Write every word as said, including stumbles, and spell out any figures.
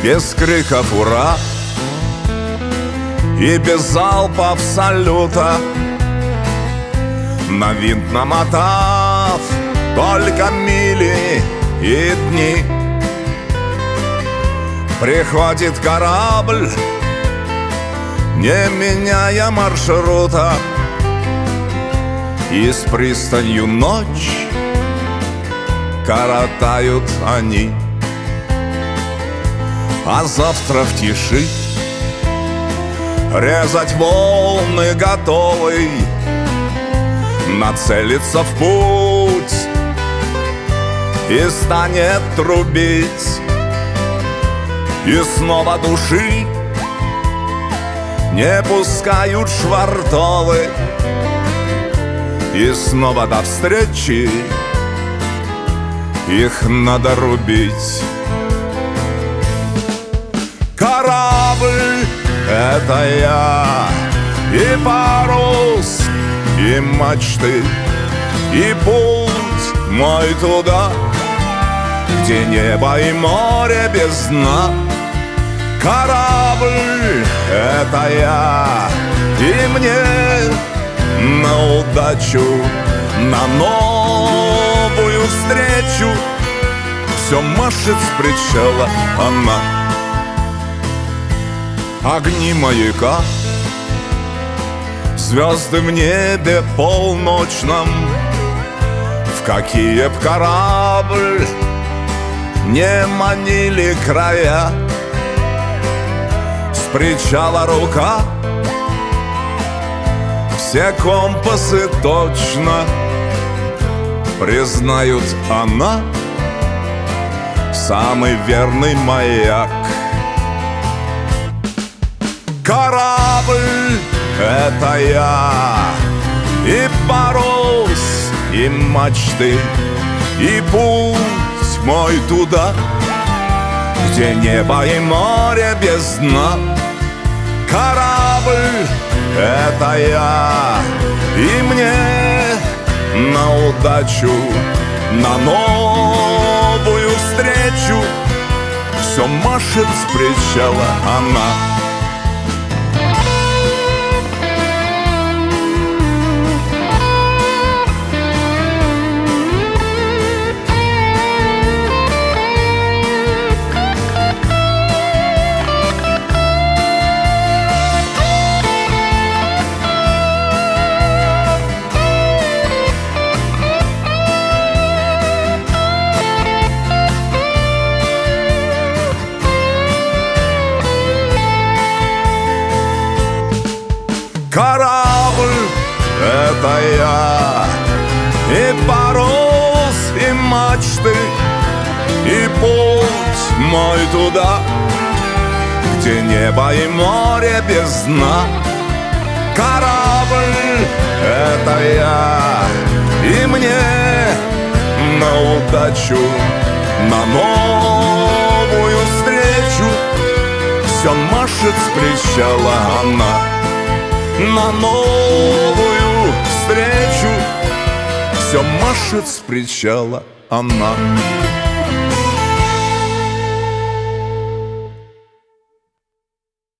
без криков «Ура!» и без залпов салюта, на винт намотав только мили и дни. Приходит корабль, не меняя маршрута, и с пристанью ночь коротают они. А завтра в тиши резать волны готовый, нацелиться в путь и станет трубить. И снова души не пускают швартовы, и снова до встречи их надо рубить. Корабль — это я, и парус, и мачты, и путь мой туда, где небо и море без дна. Корабль — это я, и мне на удачу, на новую встречу все машет с причала она. Огни маяка, звезды в небе полночном, в какие б корабль не манили края. С причала рука, все компасы точно признают, она самый верный маяк. Корабль — это я, и парус, и мачты, и путь мой туда, где небо и море без дна. Корабль — это я, и мне на удачу, на новую встречу все машет с причала она. Корабль — это я, и парус, и мачты, и путь мой туда, где небо и море без дна. Корабль — это я, и мне на удачу, на новую встречу все машет с причала она. На новую встречу все машет с причала она.